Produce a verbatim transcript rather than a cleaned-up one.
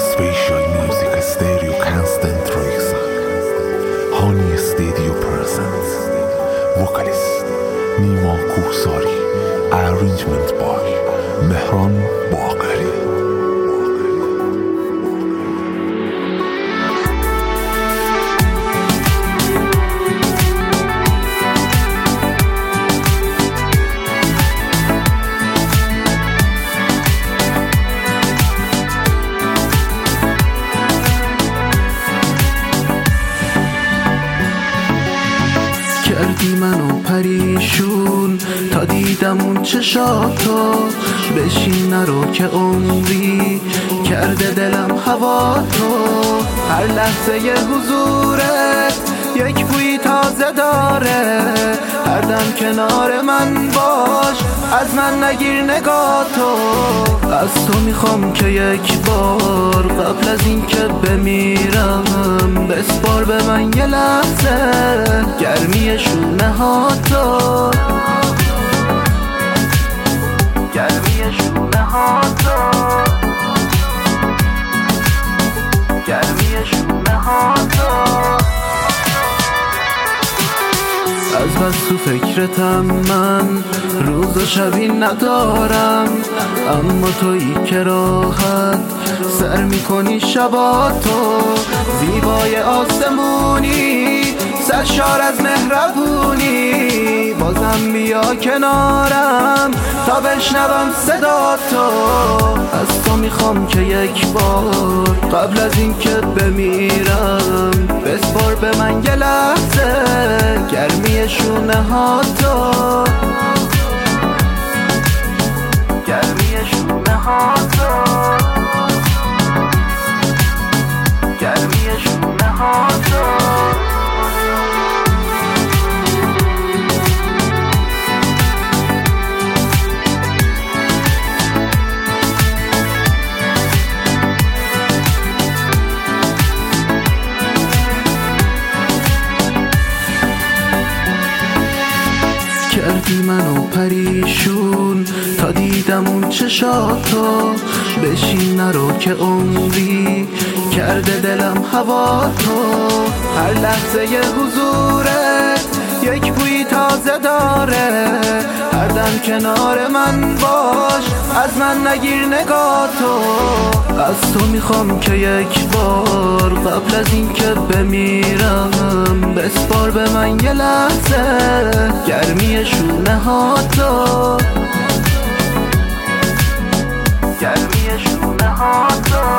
Spatial Music Stereo Concentrator هانی استودیو پرزنت وکالیست نیما کوهساری Arrangement by مهران باقری. کردی منو پریشون تا دیدم اون چشاتو، بشین نرو که عمری کرده دلم هوا تو. هر لحظه ی حضورت یک بوی تازه داره، هر دم کنار من باش از من نگیر نگاه تو. از تو میخوام که یک بار قبل از این که بمیرم بسپار به من یه لحظه گرمی شونه ها تو، گرمی شونه ها تو، گرمی شونه ها تو. از بس تو فکرتم من روز و شبی ندارم، اما تویی که راحت سر میکنی شباتو. زیبای آسمونی سرشار از مهربونی، بازم بیا کنارم تا بشنوم صدا تو. از تو میخوام که یک بار قبل از این که بمیرم بسپار به من یه لحظه گرمی شونه ها تو، گرمی شونه ها تو، گرمی شونه ها تو. کردی منو پریشون تا دیدم اون چشاتو، بشین نرو که عمری کرده دلم هوا تو. هر لحظه ی حضورت یک بوی تازه داره، هر دم کنار من باش از من نگیر نگاه تو. از تو میخوام که یک بار قبل از این که بمیرم بسپار به من یه لحظه گرمی شونه ها تو، گرمی شونه ها تو.